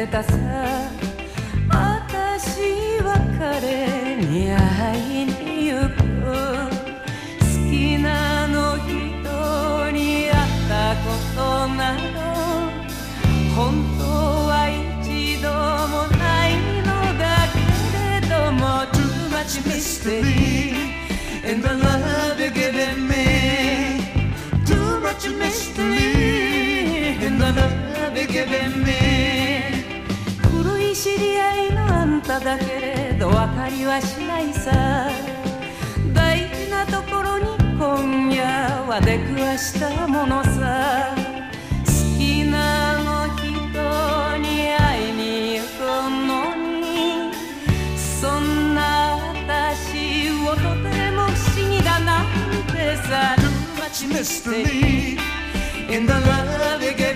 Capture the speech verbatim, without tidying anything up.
たさ。私は彼に会いに行く。好きなの人に会ったことなど本当は一度もないのだけれども Too much mystery in the love you're giving me. Too much mystery in the love you're giving me. 古い知り合いのあんただけれど分かりはしないさ。大事なところに今夜は出くわしたものさ。好きなの人に会いに行くのにそんな私をとても不思議だなんてさ。Too much mystery in the love you give